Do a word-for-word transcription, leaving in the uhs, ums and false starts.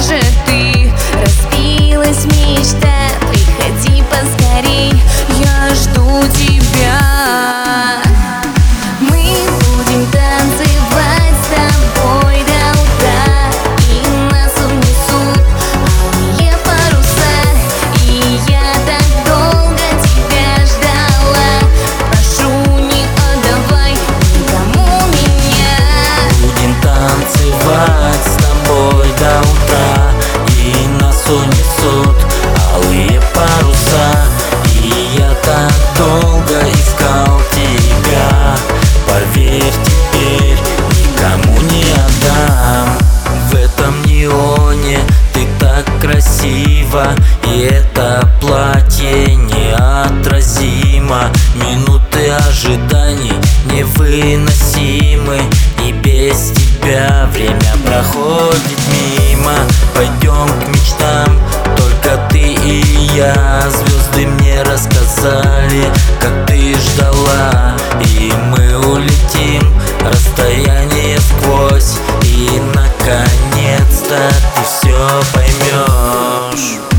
же ты? Разбилась мечта, приходи поскорей, я жду тебя. Мы будем танцевать с тобой до утра, и нас унесут алые паруса. И я так долго тебя ждала, прошу, не отдавай никому меня. Будем танцевать с тобой до утра, и нас унесут алые паруса. И я так долго искал тебя, поверь, теперь никому не отдам. В этом неоне ты так красива, и это платье неотразимо. Минуты ожиданий невыносимы, и без тебя время проходит мимо. Пойдем к мечтам, только ты и я. Звезды мне рассказали, как ты ждала, и мы улетим расстояние сквозь, и наконец-то ты все поймешь.